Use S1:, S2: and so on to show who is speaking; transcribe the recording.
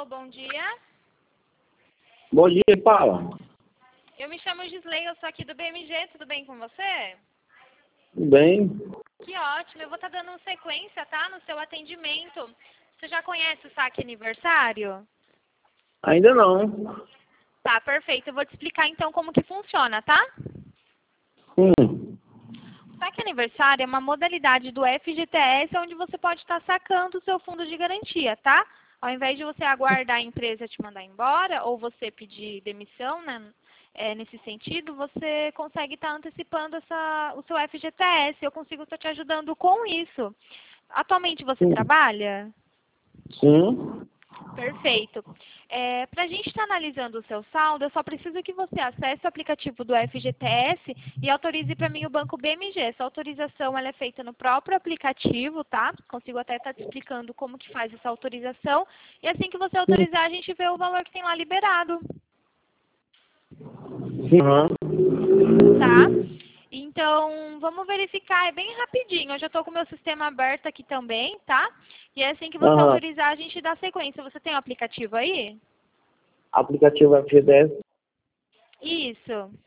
S1: bom dia.
S2: Bom dia, Paula.
S1: Eu me chamo Gisley, eu sou aqui do BMG, tudo bem com você?
S2: Tudo bem?
S1: Que ótimo, eu vou estar dando sequência, tá, no seu atendimento. Você já conhece o saque aniversário?
S2: Ainda não.
S1: Tá, perfeito. Eu vou te explicar então como que funciona, tá?
S2: Hum.
S1: O saque aniversário é uma modalidade do FGTS onde você pode estar sacando o seu fundo de garantia, tá? Ao invés de você aguardar a empresa te mandar embora ou você pedir demissão, né? Nesse sentido, você consegue estar antecipando o seu FGTS. Eu consigo estar te ajudando com isso. Atualmente você trabalha?
S2: Sim.
S1: Perfeito. Para a gente estar analisando o seu saldo, eu só preciso que você acesse o aplicativo do FGTS e autorize para mim o Banco BMG. Essa autorização ela é feita no próprio aplicativo, tá? Consigo até estar te explicando como que faz essa autorização. E assim que você autorizar, a gente vê o valor que tem lá liberado,
S2: Uhum.
S1: tá? Então, vamos verificar, é bem rapidinho. Eu já estou com o meu sistema aberto aqui também, tá? E assim que você autorizar, a gente dá sequência. Você tem o aplicativo aí?
S2: Aplicativo FGTS.
S1: Isso.